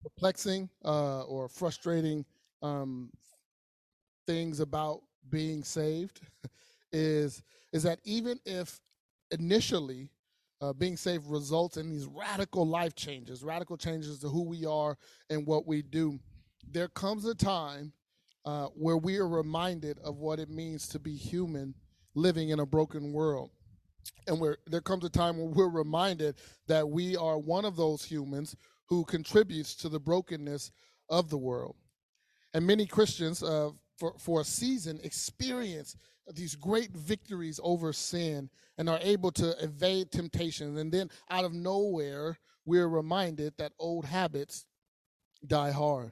perplexing or frustrating um, things about being saved is is that even if initially being saved results in these radical changes to who we are and what we do, there comes a time where we are reminded of what it means to be human living in a broken world. And where there comes a time when we're reminded that we are one of those humans who contributes to the brokenness of the world. And many Christians, for a season, experience these great victories over sin and are able to evade temptation. And then out of nowhere, we're reminded that old habits die hard.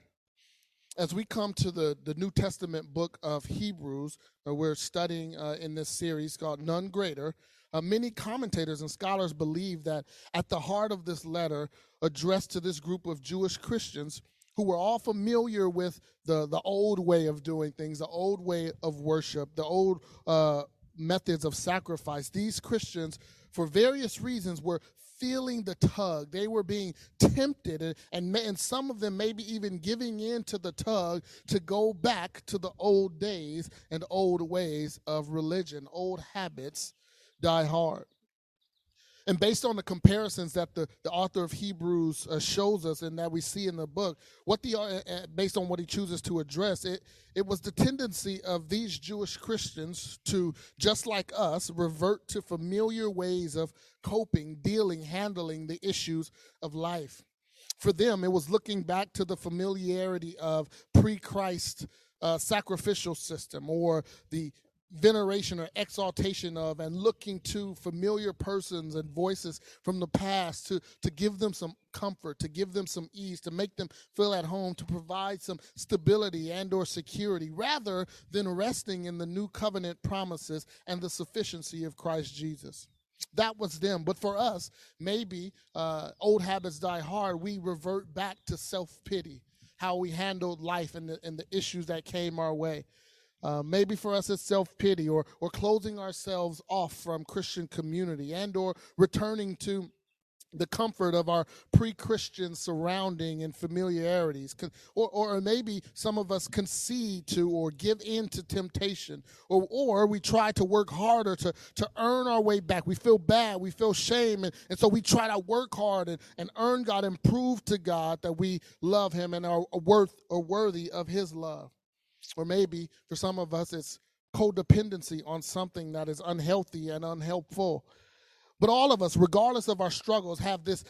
As we come to the New Testament book of Hebrews, we're studying in this series called None Greater. Many commentators and scholars believe that at the heart of this letter, addressed to this group of Jewish Christians who were all familiar with the old way of doing things, the old way of worship, the old methods of sacrifice, these Christians, for various reasons, were feeling the tug. They were being tempted, and some of them maybe even giving in to the tug to go back to the old days and old ways of religion. Old habits die hard. And based on the comparisons that the author of Hebrews shows us and that we see in the book, based on what he chooses to address, it was the tendency of these Jewish Christians to, just like us, revert to familiar ways of coping, dealing, handling the issues of life. For them, it was looking back to the familiarity of pre-Christ sacrificial system, or the veneration or exaltation of and looking to familiar persons and voices from the past to give them some comfort, to give them some ease, to make them feel at home, to provide some stability and or security, rather than resting in the new covenant promises and the sufficiency of Christ Jesus. That was them. But for us, maybe old habits die hard. We revert back to self-pity, how we handled life and the issues that came our way. Maybe for us it's self-pity, or closing ourselves off from Christian community, and or returning to the comfort of our pre-Christian surrounding and familiarities. Or maybe some of us concede to or give in to temptation, or we try to work harder to earn our way back. We feel bad, we feel shame, and so we try to work hard and earn God and prove to God that we love him and are worthy of his love. Or maybe for some of us, it's codependency on something that is unhealthy and unhelpful. But all of us, regardless of our struggles, have this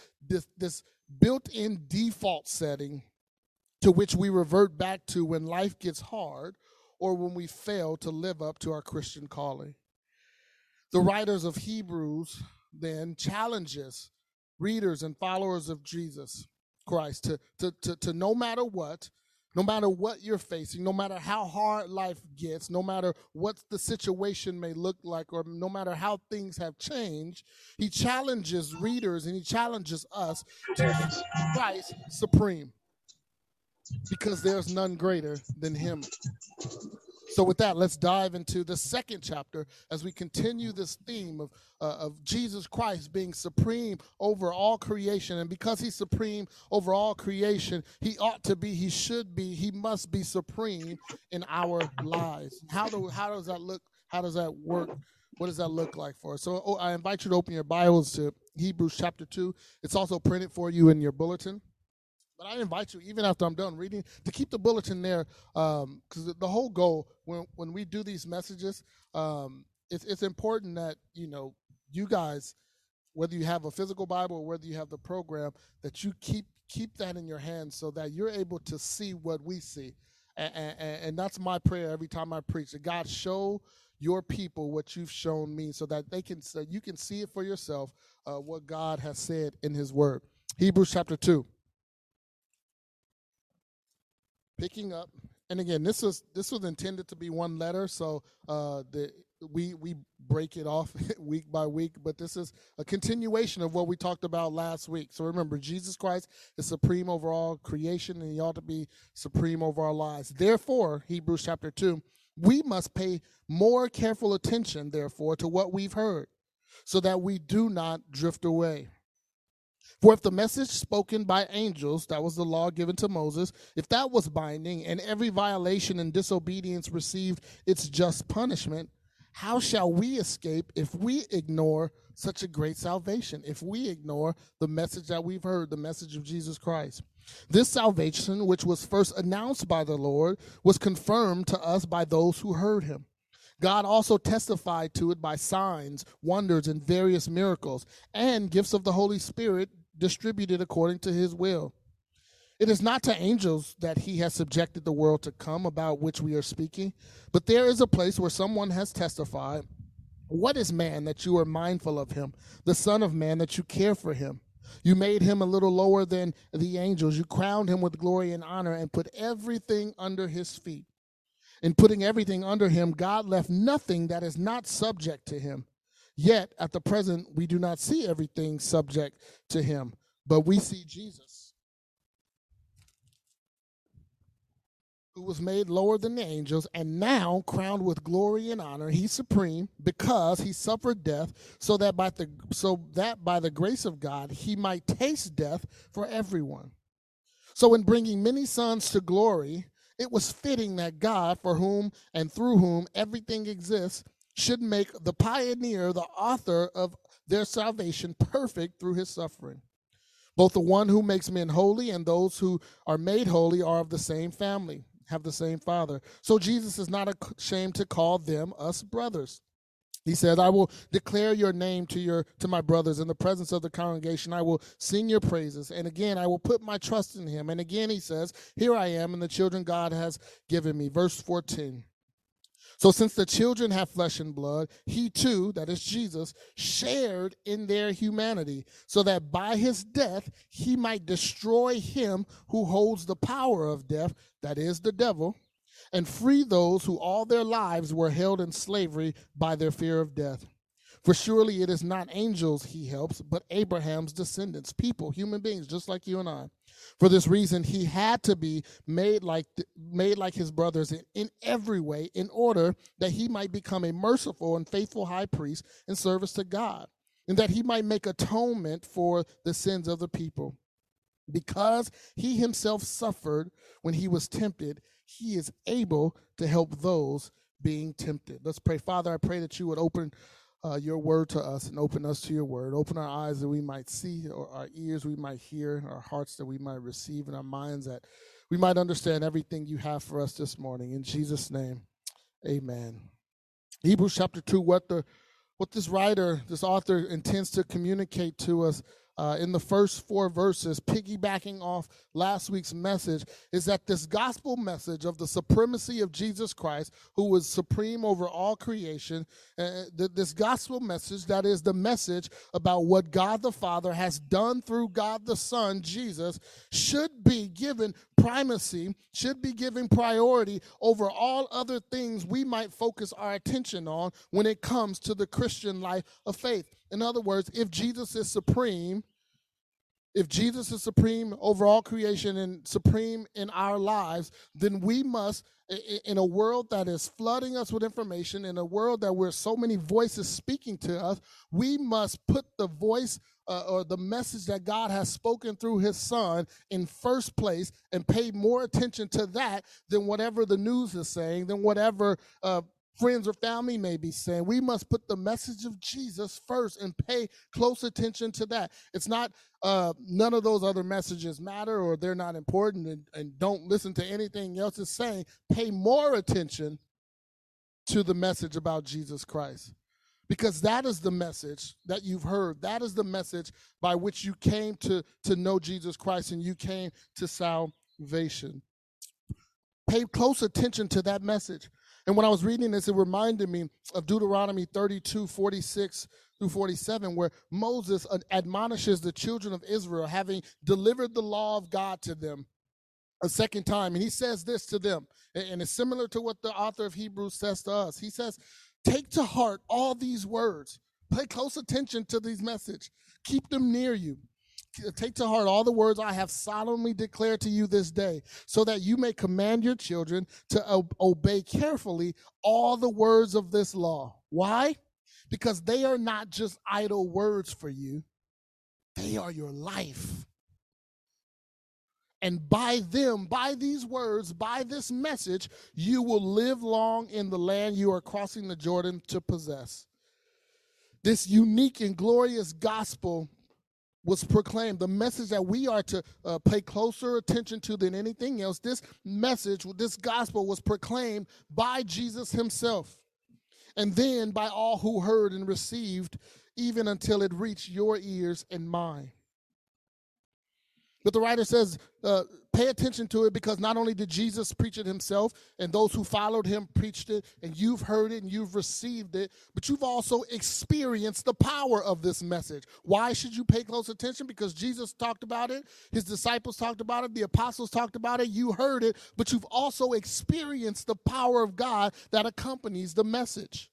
built-in default setting to which we revert back to when life gets hard or when we fail to live up to our Christian calling. The writers of Hebrews then challenges readers and followers of Jesus Christ to no matter what you're facing, no matter how hard life gets, no matter what the situation may look like, or no matter how things have changed, he challenges readers and he challenges us to keep Christ supreme, because there's none greater than him. So with that, let's dive into the second chapter as we continue this theme of Jesus Christ being supreme over all creation. And because he's supreme over all creation, he ought to be, he should be, he must be supreme in our lives. How does that look? How does that work? What does that look like for us? So I invite you to open your Bibles to Hebrews chapter 2. It's also printed for you in your bulletin. But I invite you, even after I'm done reading, to keep the bulletin there, because the whole goal when we do these messages, it's important that you guys, whether you have a physical Bible or whether you have the program, that you keep that in your hands so that you're able to see what we see, and that's my prayer every time I preach. That God, show your people what you've shown me, so that you can see it for yourself, what God has said in His Word. Hebrews chapter 2. Picking up, and again, this was intended to be one letter, so we break it off week by week, but this is a continuation of what we talked about last week. So remember, Jesus Christ is supreme over all creation, and he ought to be supreme over our lives. Therefore, Hebrews chapter 2, we must pay more careful attention, therefore, to what we've heard, so that we do not drift away. For if the message spoken by angels, that was the law given to Moses, if that was binding, and every violation and disobedience received its just punishment, how shall we escape if we ignore such a great salvation, if we ignore the message that we've heard, the message of Jesus Christ? This salvation, which was first announced by the Lord, was confirmed to us by those who heard him. God also testified to it by signs, wonders, and various miracles, and gifts of the Holy Spirit distributed according to his will. It is not to angels that he has subjected the world to come, about which we are speaking, but there is a place where someone has testified, "What is man that you are mindful of him, the Son of Man that you care for him? You made him a little lower than the angels. You crowned him with glory and honor and put everything under his feet." In putting everything under him, God left nothing that is not subject to him. Yet, at the present, we do not see everything subject to him, but we see Jesus, who was made lower than the angels, and now crowned with glory and honor. He's supreme because he suffered death, so that by the grace of God he might taste death for everyone. So in bringing many sons to glory, it was fitting that God, for whom and through whom everything exists, should make the pioneer, the author of their salvation, perfect through his suffering. Both the one who makes men holy and those who are made holy are of the same family, have the same Father. So Jesus is not ashamed to call us brothers. He said, "I will declare your name to my brothers in the presence of the congregation. I will sing your praises. And again, I will put my trust in him." And again, he says, "Here I am and the children God has given me." Verse 14. So since the children have flesh and blood, he too, that is Jesus, shared in their humanity, so that by his death he might destroy him who holds the power of death, that is the devil, and free those who all their lives were held in slavery by their fear of death. For surely it is not angels he helps, but Abraham's descendants, people, human beings, just like you and I. For this reason, he had to be made like his brothers in every way, in order that he might become a merciful and faithful high priest in service to God, and that he might make atonement for the sins of the people. Because he himself suffered when he was tempted, he is able to help those being tempted. Let's pray. Father, I pray that you would open your word to us and open us to your word. Open our eyes that we might see, or our ears we might hear, our hearts that we might receive, and our minds that we might understand everything you have for us this morning. In Jesus' name, amen. Hebrews chapter 2, what this author intends to communicate to us in the first 4 verses, piggybacking off last week's message, is that this gospel message of the supremacy of Jesus Christ, who was supreme over all creation, this gospel message, that is the message about what God the Father has done through God the Son, Jesus, should be given primacy, should be given priority over all other things we might focus our attention on when it comes to the Christian life of faith. In other words, if Jesus is supreme over all creation and supreme in our lives, then we must, in a world that is flooding us with information, in a world that where so many voices speaking to us, we must put the voice or the message that God has spoken through his Son in first place and pay more attention to that than whatever the news is saying, than whatever friends or family may be saying. We must put the message of Jesus first and pay close attention to that. It's not none of those other messages matter or they're not important, and don't listen to anything else is saying. Pay more attention to the message about Jesus Christ, because that is the message that you've heard. That is the message by which you came to know Jesus Christ and you came to salvation. Pay close attention to that message. And when I was reading this, it reminded me of Deuteronomy 32:46-47, where Moses admonishes the children of Israel, having delivered the law of God to them a second time. And he says this to them, and it's similar to what the author of Hebrews says to us. He says, "Take to heart all these words. Pay close attention to these messages. Keep them near you. Take to heart all the words I have solemnly declared to you this day, so that you may command your children to obey carefully all the words of this law." Why? Because they are not just idle words for you. They are your life. And by them, by these words, by this message, you will live long in the land you are crossing the Jordan to possess. This unique and glorious gospel was proclaimed. The message that we are to pay closer attention to than anything else, this message, this gospel was proclaimed by Jesus himself. And then by all who heard and received, even until it reached your ears and mine. But the writer says, pay attention to it, because not only did Jesus preach it himself, and those who followed him preached it, and you've heard it and you've received it, but you've also experienced the power of this message. Why should you pay close attention? Because Jesus talked about it, his disciples talked about it, the apostles talked about it, you heard it, but you've also experienced the power of God that accompanies the message.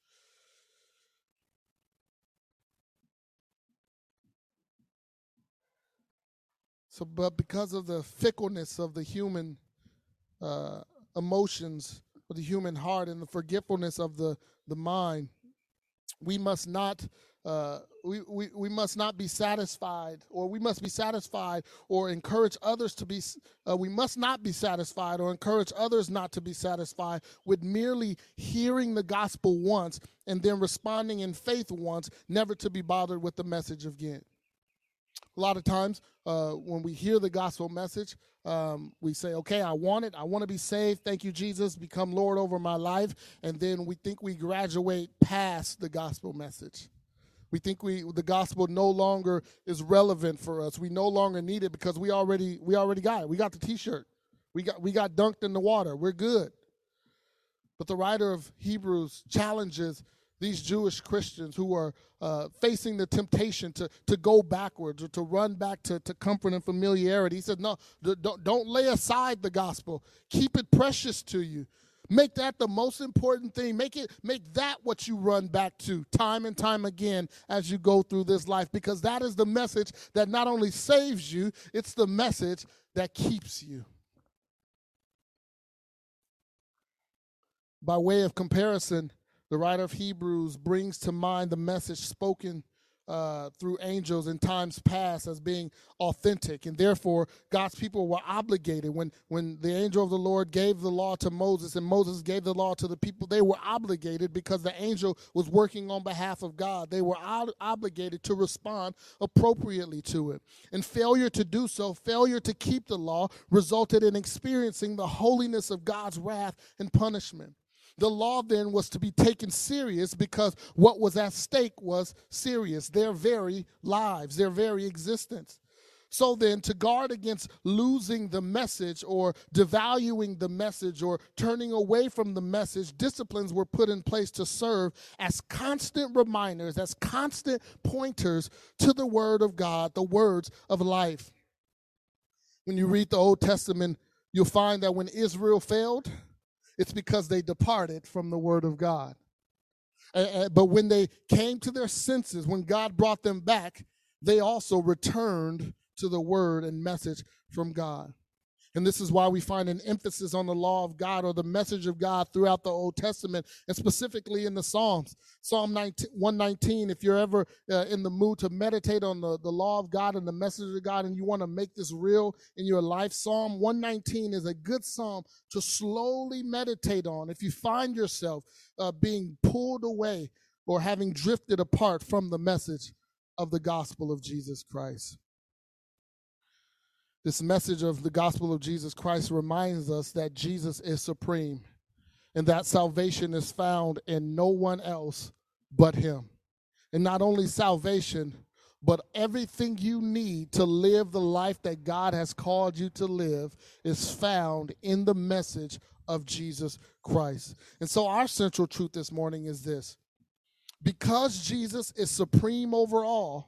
So, but because of the fickleness of the human emotions, of the human heart, and the forgetfulness of the mind, we must not we must not be satisfied, or we must be satisfied or encourage others to be. We must not be satisfied or encourage others not to be satisfied with merely hearing the gospel once and then responding in faith once, never to be bothered with the message again. A lot of times when we hear the gospel message, we say, okay, I want it. I want to be saved. Thank you, Jesus. Become Lord over my life. And then we think we graduate past the gospel message. We think the gospel no longer is relevant for us. We no longer need it because we already got it. We got the T-shirt. We got dunked in the water. We're good. But the writer of Hebrews challenges these Jewish Christians who are facing the temptation to go backwards or to run back to comfort and familiarity. He said, no, don't lay aside the gospel. Keep it precious to you. Make that the most important thing. Make that what you run back to time and time again as you go through this life, because that is the message that not only saves you, it's the message that keeps you. By way of comparison, the writer of Hebrews brings to mind the message spoken through angels in times past as being authentic, and therefore God's people were obligated. When the angel of the Lord gave the law to Moses and Moses gave the law to the people, they were obligated because the angel was working on behalf of God. They were obligated to respond appropriately to it. And failure to do so, failure to keep the law, resulted in experiencing the holiness of God's wrath and punishment. The law then was to be taken serious because what was at stake was serious, their very lives, their very existence. So then, to guard against losing the message or devaluing the message or turning away from the message, disciplines were put in place to serve as constant reminders, as constant pointers to the word of God, the words of life. When you read the Old Testament, you'll find that when Israel failed, it's because they departed from the word of God. But when they came to their senses, when God brought them back, they also returned to the word and message from God. And this is why we find an emphasis on the law of God or the message of God throughout the Old Testament, and specifically in the Psalms. Psalm 119, if you're ever in the mood to meditate on the law of God and the message of God and you want to make this real in your life, Psalm 119 is a good psalm to slowly meditate on if you find yourself being pulled away or having drifted apart from the message of the gospel of Jesus Christ. This message of the gospel of Jesus Christ reminds us that Jesus is supreme and that salvation is found in no one else but him. And not only salvation, but everything you need to live the life that God has called you to live is found in the message of Jesus Christ. And so our central truth this morning is this: because Jesus is supreme over all,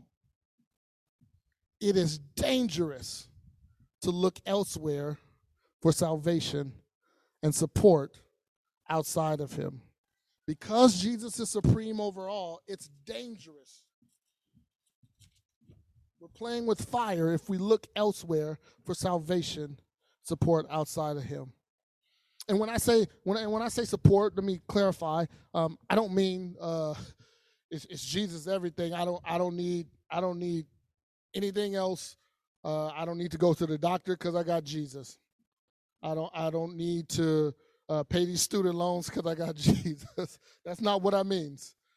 it is dangerous to look elsewhere for salvation and support outside of him. Because Jesus is supreme over all, it's dangerous. We're playing with fire if we look elsewhere for salvation, support outside of him. And when I say support, let me clarify. I don't mean it's Jesus everything. I don't need Anything else, I don't need to go to the doctor because I got Jesus. I don't need to pay these student loans because I got Jesus. That's not what I mean.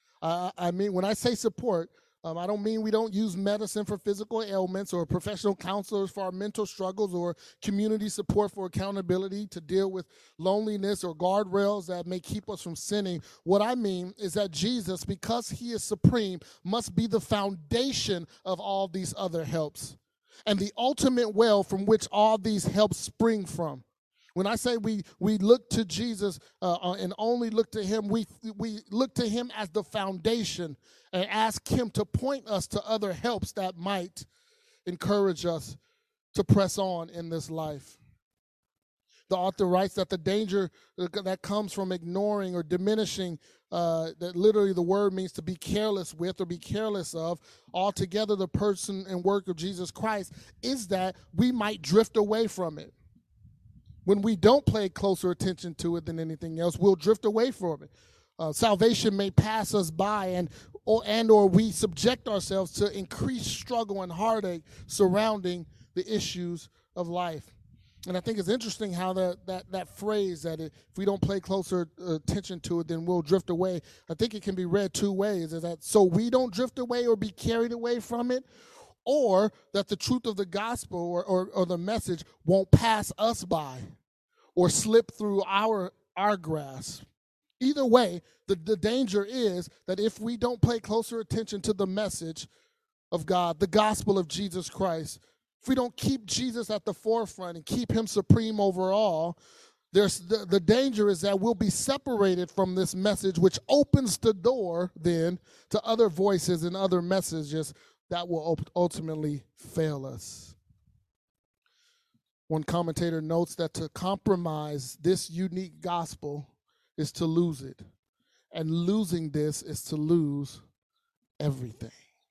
I mean, when I say support, I don't mean we don't use medicine for physical ailments or professional counselors for our mental struggles or community support for accountability to deal with loneliness or guardrails that may keep us from sinning. What I mean is that Jesus, because he is supreme, must be the foundation of all these other helps and the ultimate well from which all these helps spring from. When I say we look to Jesus and only look to him, we look to him as the foundation and ask him to point us to other helps that might encourage us to press on in this life. The author writes that the danger that comes from ignoring or diminishing, that literally the word means to be careless with or be careless of, altogether the person and work of Jesus Christ, is that we might drift away from it. When we don't pay closer attention to it than anything else, we'll drift away from it. Salvation may pass us by or we subject ourselves to increased struggle and heartache surrounding the issues of life. And I think it's interesting how that phrase that if we don't pay closer attention to it, then we'll drift away. I think it can be read two ways. Is that so we don't drift away or be carried away from it, or that the truth of the gospel or the message won't pass us by or slip through our grasp. Either way, the danger is that if we don't pay closer attention to the message of God, the gospel of Jesus Christ, if we don't keep Jesus at the forefront and keep him supreme over all, the danger is that we'll be separated from this message, which opens the door then to other voices and other messages that will ultimately fail us. One commentator notes that to compromise this unique gospel is to lose it. And losing this is to lose everything.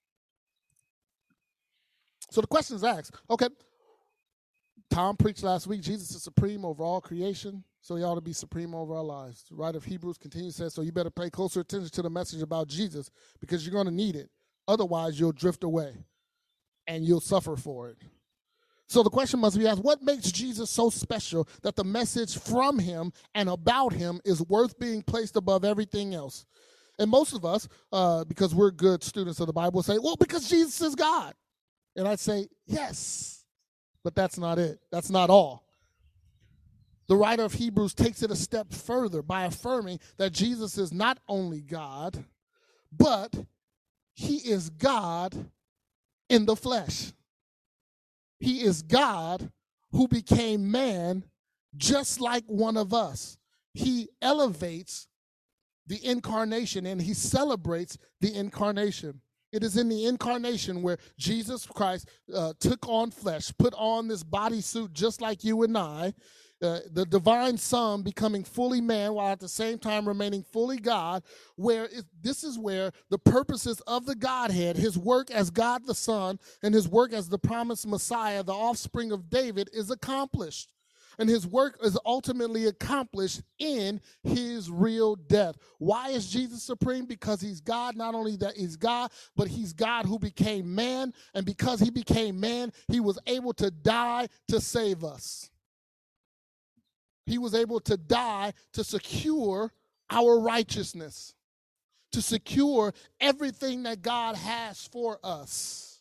So the question is asked, okay, Tom preached last week, Jesus is supreme over all creation, so he ought to be supreme over our lives. The writer of Hebrews continues to say, so you better pay closer attention to the message about Jesus because you're going to need it. Otherwise, you'll drift away and you'll suffer for it. So the question must be asked, what makes Jesus so special that the message from him and about him is worth being placed above everything else? And most of us, because we're good students of the Bible, say, well, because Jesus is God. And I'd say, yes, but that's not it. That's not all. The writer of Hebrews takes it a step further by affirming that Jesus is not only God, but he is God in the flesh. He is God who became man just like one of us. He elevates the incarnation and he celebrates the incarnation. It is in the incarnation where Jesus Christ took on flesh, put on this bodysuit just like you and I, the divine Son becoming fully man while at the same time remaining fully God, this is where the purposes of the Godhead, his work as God the Son and his work as the promised Messiah, the offspring of David, is accomplished. And his work is ultimately accomplished in his real death. Why is Jesus supreme? Because he's God. Not only that he's God, but he's God who became man. And because he became man, he was able to die to save us. He was able to die to secure our righteousness, to secure everything that God has for us.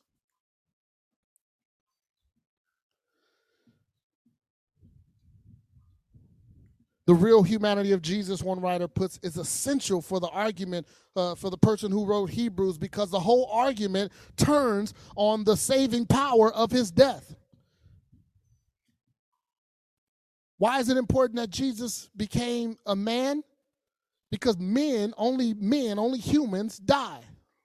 The real humanity of Jesus, one writer puts, is essential for the argument for the person who wrote Hebrews, because the whole argument turns on the saving power of his death. Why is it important that Jesus became a man? Because only humans die.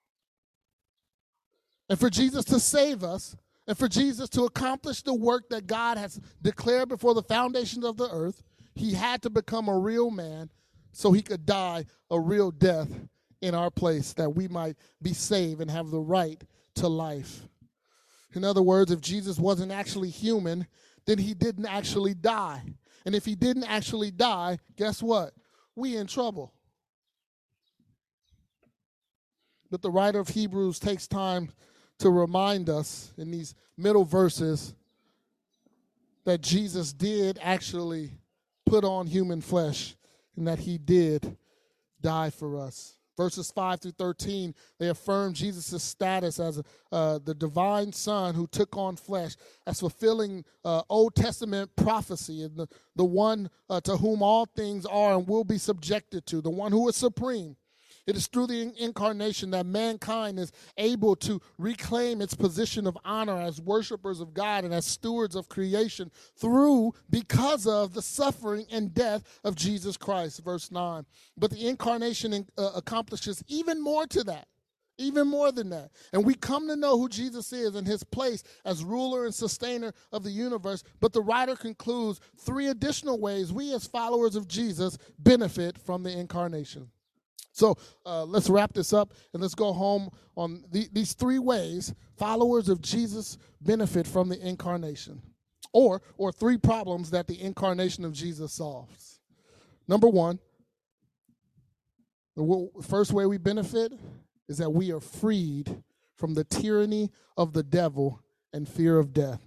And for Jesus to save us, and for Jesus to accomplish the work that God has declared before the foundations of the earth, he had to become a real man so he could die a real death in our place, that we might be saved and have the right to life. In other words, if Jesus wasn't actually human, then he didn't actually die. And if he didn't actually die, guess what? We in trouble. But the writer of Hebrews takes time to remind us in these middle verses that Jesus did actually put on human flesh and that he did die for us. Verses 5 through 13, they affirm Jesus' status as the divine Son who took on flesh, as fulfilling Old Testament prophecy, and the one to whom all things are and will be subjected to, the one who is supreme. It is through the incarnation that mankind is able to reclaim its position of honor as worshipers of God and as stewards of creation because of the suffering and death of Jesus Christ. Verse 9. But the incarnation accomplishes even more to that. Even more than that. And we come to know who Jesus is and his place as ruler and sustainer of the universe. But the writer concludes 3 additional ways we as followers of Jesus benefit from the incarnation. So let's wrap this up and let's go home on these 3 ways followers of Jesus benefit from the incarnation, or 3 problems that the incarnation of Jesus solves. Number 1, the first way we benefit is that we are freed from the tyranny of the devil and fear of death.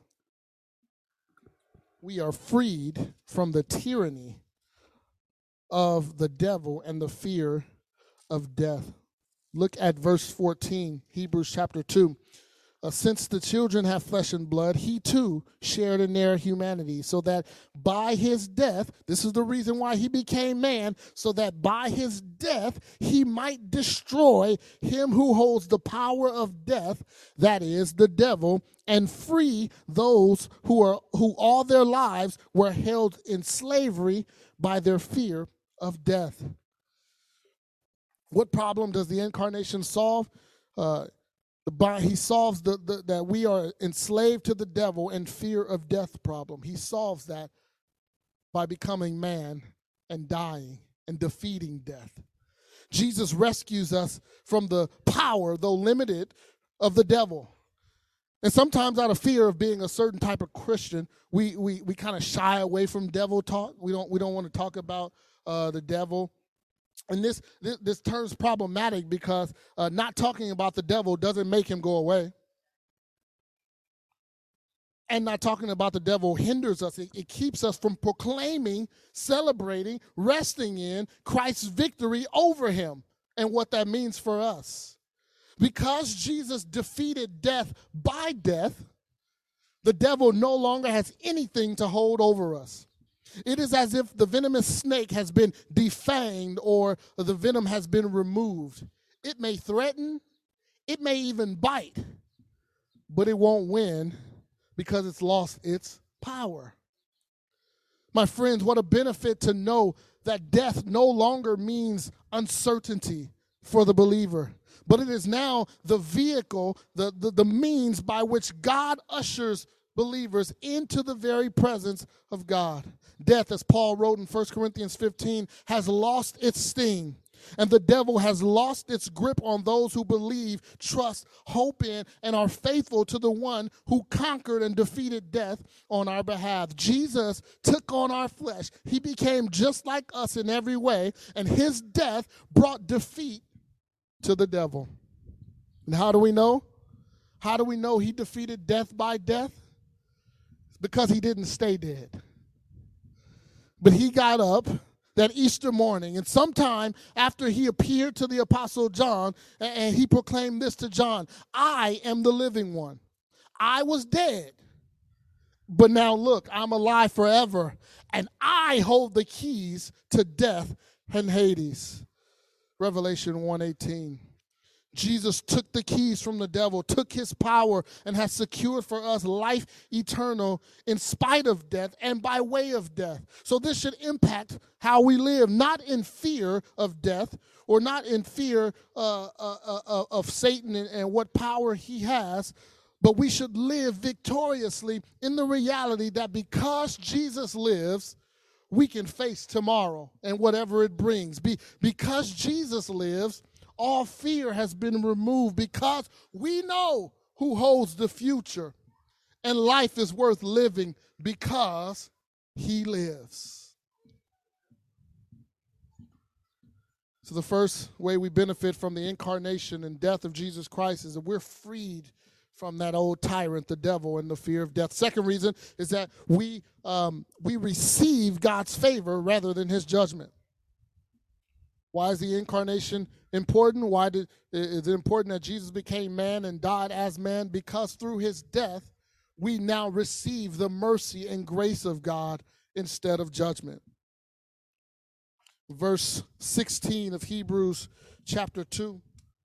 We are freed from the tyranny of the devil and the fear of death. Look at verse 14, Hebrews chapter 2. Since the children have flesh and blood, he too shared in their humanity, so that by his death, this is the reason why he became man, so that by his death he might destroy him who holds the power of death, that is, the devil, and free those who all their lives were held in slavery by their fear of death. What problem does the incarnation solve? He solves that we are enslaved to the devil and fear of death problem. He solves that by becoming man and dying and defeating death. Jesus rescues us from the power, though limited, of the devil. And sometimes out of fear of being a certain type of Christian, we kind of shy away from devil talk. We don't want to talk about the devil. And this term's problematic because not talking about the devil doesn't make him go away. And not talking about the devil hinders us. It keeps us from proclaiming, celebrating, resting in Christ's victory over him and what that means for us. Because Jesus defeated death by death, the devil no longer has anything to hold over us. It is as if the venomous snake has been defanged or the venom has been removed. It may threaten, it may even bite, but it won't win because it's lost its power. My friends, what a benefit to know that death no longer means uncertainty for the believer, but it is now the vehicle, the means by which God ushers believers into the very presence of God. Death, as Paul wrote in 1 Corinthians 15, has lost its sting, and the devil has lost its grip on those who believe, trust, hope in, and are faithful to the one who conquered and defeated death on our behalf. Jesus took on our flesh. He became just like us in every way, and his death brought defeat to the devil. And how do we know? How do we know he defeated death by death? Because he didn't stay dead. But he got up that Easter morning, and sometime after he appeared to the Apostle John, and he proclaimed this to John: I am the living one. I was dead, but now look, I'm alive forever, and I hold the keys to death and Hades. Revelation 1:18. Jesus took the keys from the devil, took his power, and has secured for us life eternal in spite of death and by way of death. So this should impact how we live, not in fear of death or not in fear of Satan and what power he has, but we should live victoriously in the reality that because Jesus lives, we can face tomorrow and whatever it brings. Because Jesus lives, all fear has been removed because we know who holds the future. And life is worth living because he lives. So the first way we benefit from the incarnation and death of Jesus Christ is that we're freed from that old tyrant, the devil, and the fear of death. Second reason is that we receive God's favor rather than his judgment. Why is the incarnation important? Why is it important that Jesus became man and died as man? Because through his death, we now receive the mercy and grace of God instead of judgment. Verse 16 of Hebrews chapter 2,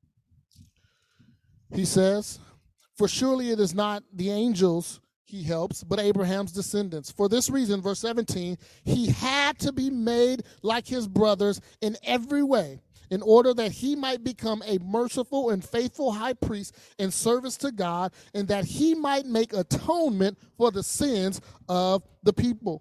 he says, "For surely it is not the angels he helps, but Abraham's descendants. For this reason," verse 17, "he had to be made like his brothers in every way, in order that he might become a merciful and faithful high priest in service to God, and that he might make atonement for the sins of the people."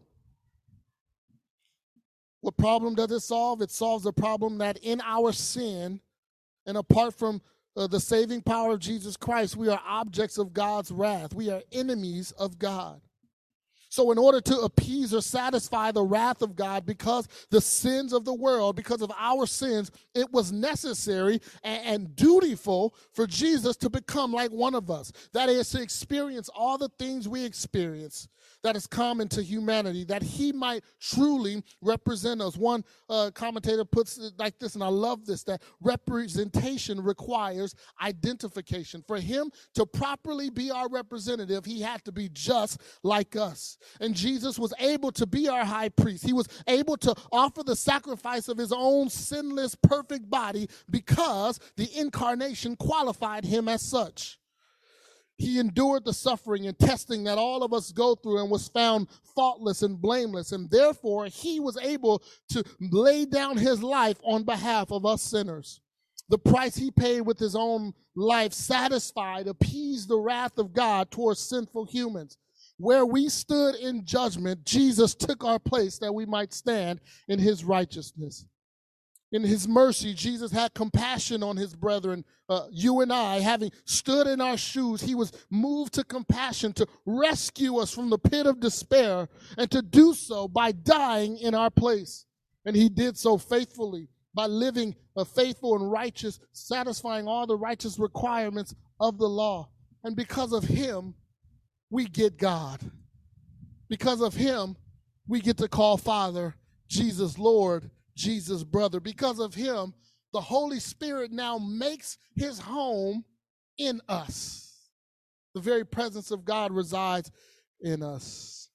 What problem does it solve? It solves the problem that in our sin, and apart from the saving power of Jesus Christ, we are objects of God's wrath. We are enemies of God. So in order to appease or satisfy the wrath of God because the sins of the world, because of our sins, it was necessary and dutiful for Jesus to become like one of us. That is, to experience all the things we experience that is common to humanity, that he might truly represent us. One commentator puts it like this, and I love this, that representation requires identification. For him to properly be our representative, he had to be just like us. And Jesus was able to be our high priest. He was able to offer the sacrifice of his own sinless, perfect body because the incarnation qualified him as such. He endured the suffering and testing that all of us go through and was found faultless and blameless. And therefore, he was able to lay down his life on behalf of us sinners. The price he paid with his own life satisfied, appeased the wrath of God towards sinful humans. Where we stood in judgment, Jesus took our place that we might stand in his righteousness. In his mercy, Jesus had compassion on his brethren. You and I, having stood in our shoes, he was moved to compassion to rescue us from the pit of despair and to do so by dying in our place. And he did so faithfully by living a faithful and righteous, satisfying all the righteous requirements of the law. And because of him, we get God. Because of him, we get to call Father Jesus Lord, Jesus brother. Because of him, the Holy Spirit now makes his home in us. The very presence of God resides in us.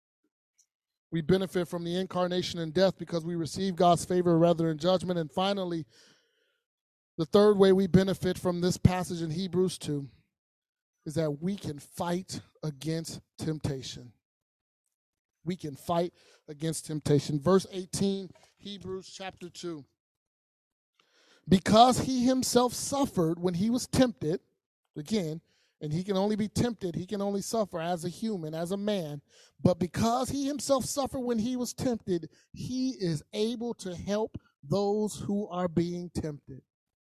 We benefit from the incarnation and death because we receive God's favor rather than judgment. And finally, the third way we benefit from this passage in Hebrews 2 is that we can fight against temptation. We can fight against temptation. Verse 18, Hebrews chapter 2. "Because he himself suffered when he was tempted," again, and he can only be tempted, he can only suffer as a human, as a man, "but because he himself suffered when he was tempted, he is able to help those who are being tempted."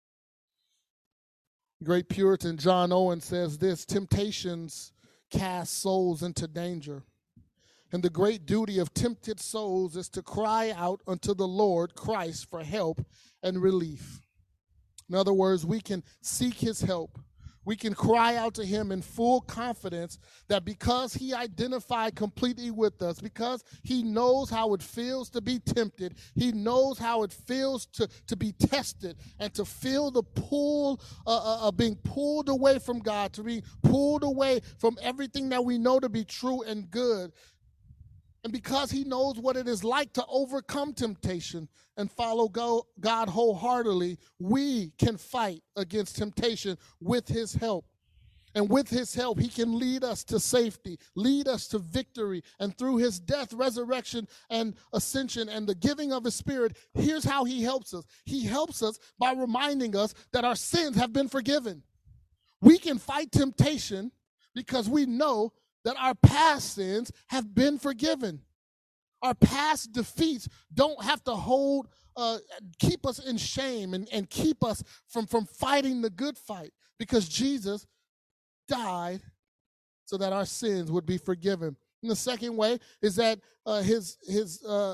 Great Puritan John Owen says this: "Temptations cast souls into danger. And the great duty of tempted souls is to cry out unto the Lord Christ for help and relief." In other words, we can seek his help. We can cry out to him in full confidence that because he identified completely with us, because he knows how it feels to be tempted, he knows how it feels to be tested and to feel the pull of being pulled away from God, to be pulled away from everything that we know to be true and good. And because he knows what it is like to overcome temptation and follow God wholeheartedly, we can fight against temptation with his help. And with his help, he can lead us to safety, lead us to victory. And through his death, resurrection, and ascension, and the giving of his Spirit, here's how he helps us. He helps us by reminding us that our sins have been forgiven. We can fight temptation because we know that our past sins have been forgiven. Our past defeats don't have to keep us in shame and keep us from fighting the good fight, because Jesus died so that our sins would be forgiven. And the second way is that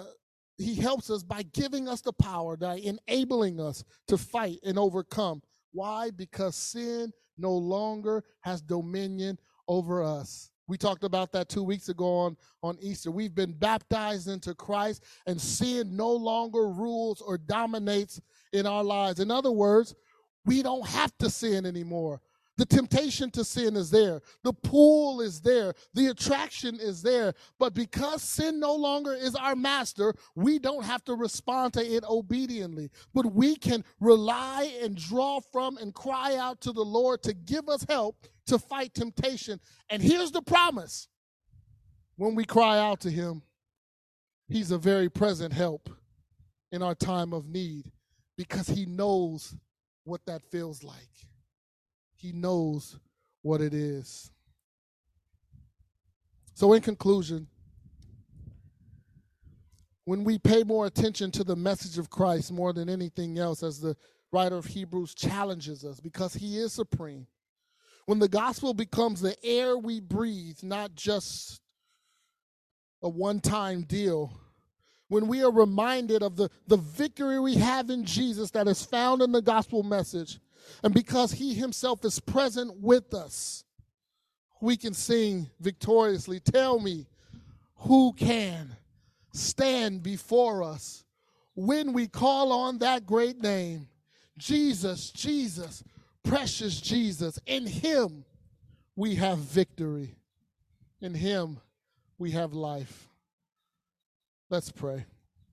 he helps us by giving us the power, by enabling us to fight and overcome Why? Because sin no longer has dominion over us. We talked about that 2 weeks ago on Easter. We've been baptized into Christ, and sin no longer rules or dominates in our lives. In other words, we don't have to sin anymore. The temptation to sin is there. The pull is there. The attraction is there. But because sin no longer is our master, we don't have to respond to it obediently. But we can rely and draw from and cry out to the Lord to give us help to fight temptation. And here's the promise. When we cry out to him, he's a very present help in our time of need because he knows what that feels like. He knows what it is. So in conclusion, when we pay more attention to the message of Christ more than anything else, as the writer of Hebrews challenges us, because he is supreme, when the gospel becomes the air we breathe, not just a one-time deal, when we are reminded of the victory we have in Jesus that is found in the gospel message, and because he himself is present with us, we can sing victoriously, "Tell me who can stand before us when we call on that great name, Jesus, Jesus, precious Jesus. In him we have victory. In him we have life." Let's pray.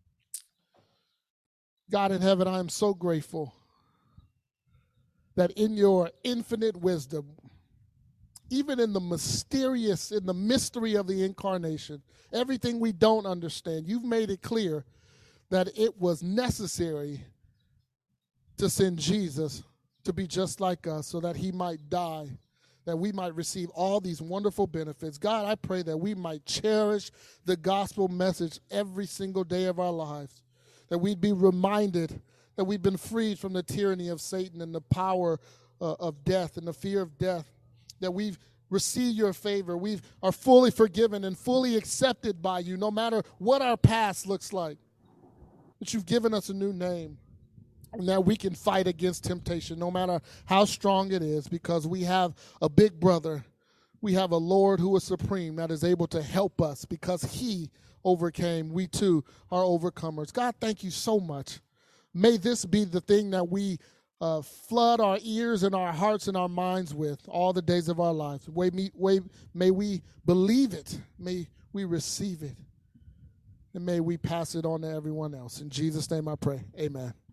God in heaven, I am so grateful that in your infinite wisdom, even in the mystery of the incarnation, everything we don't understand, you've made it clear that it was necessary to send Jesus to be just like us so that he might die, that we might receive all these wonderful benefits. God, I pray that we might cherish the gospel message every single day of our lives, that we'd be reminded that we've been freed from the tyranny of Satan and the power of death and the fear of death, that we've received your favor, we are fully forgiven and fully accepted by you, no matter what our past looks like, that you've given us a new name, and that we can fight against temptation, no matter how strong it is, because we have a big brother, we have a Lord who is supreme, that is able to help us because he overcame. We too are overcomers. God, thank you so much. May this be the thing that we flood our ears and our hearts and our minds with all the days of our lives. May we believe it. May we receive it. And may we pass it on to everyone else. In Jesus' name I pray. Amen.